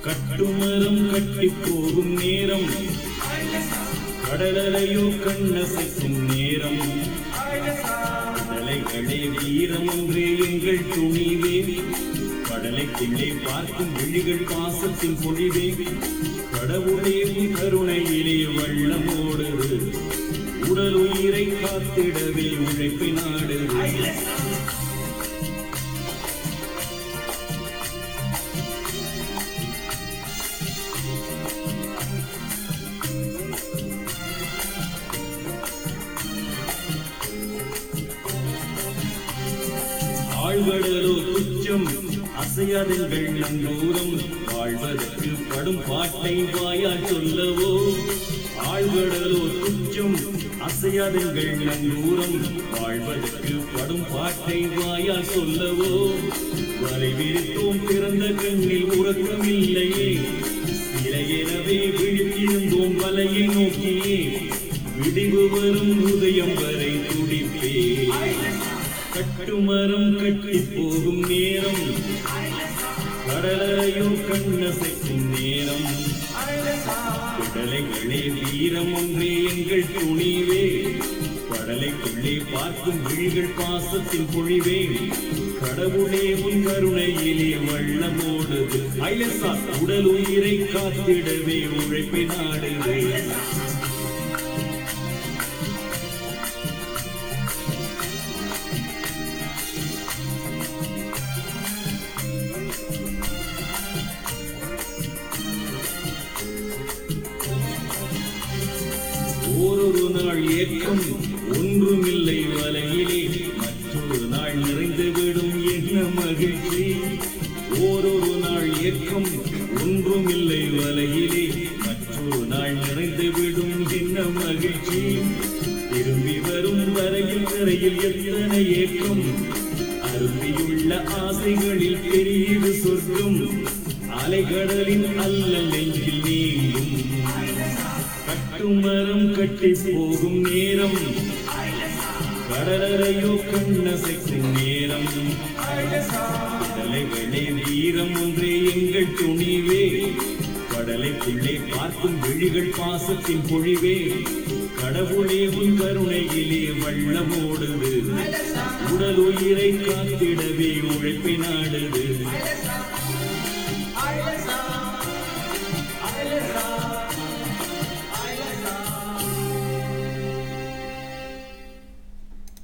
கட்டுமரம் கட்டி போகும் நேரம், கடலையோ கண்ணசைக்கும் நேரம். கடலைகளே வீரம் ஒன்றே எங்கள் துணிவே, கடலைக்குள்ளே பார்க்கும் விழிகள் பாசத்தின் பொழிவே. கடவுளே கருணையிலே வள்ளமோடுது, உடல் உயிரை காத்திடவே உழைப்பை நாடு. ஆழ்வடலோ துச்சம் அசையாதெங்கள் நங்கூரம், வாழ்வதற்கு படும் பாட்டை வாயால் சொல்லவோ. ஆழ்வடலோ துச்சம் அசையாதெங்கள் நங்கூரம், வாழ்வதற்கு படும் பாட்டை வாயால் சொல்லவோ. வலை விரித்தோம் பிறந்த கண்ணில் உறக்கமில்லையே, சிலையெனவே விழித்திருந்தோம் வலையை நோக்கியே. விடிவு வரும் உதயம் வரை துடிப்பே, கட்டுமரம் கட்டி போகும் நேரம், கடலையோ கண்ணசைக்கும் நேரம். கடலைகளே வீரம் ஒன்றே எங்கள் துணிவே, கடலைக்குள்ளே பார்க்கும் விழிகள் பாசத்தின் பொழிவே. கடவுளே உன் கருணையிலே வள்ளமோடுது, ஐலசா உடல் உயிரை காத்திடவே உழைப்பை நாடுது. ஓரொரு நாள் ஏற்றம் ஒன்றுமில்லை வலையிலே, மற்றொரு நாள் நிறைந்துவிடும் என்ன மகிழ்ச்சி. ஓரொரு நாள் ஏற்றம் ஒன்றுமில்லை வலையிலே, மற்றொரு நாள் நிறைந்துவிடும் என்ன மகிழ்ச்சி. திரும்பி வரும் வரையில் கரையில் எத்தனை ஏற்றம், அரும்பியுள்ள ஆசைகளில் பெரியது சொர்க்கம். அலைகடலின் அல்லல் நெஞ்சில் நீங்கும், கட்டுமரம் கட்டி போகும் நேரம், கடலையோ கண்ணசைக்கும் நேரம். கடலைகளே வீரம் ஒன்றே எங்கள் துணிவே, கடலைக்குள்ளே பார்க்கும் விழிகள் பாசத்தின் பொழிவே. கடவுளே உன் கருணையிலே வள்ளமோடுது, உடல் உயிரை காத்திடவே உழைப்பை நாடுது.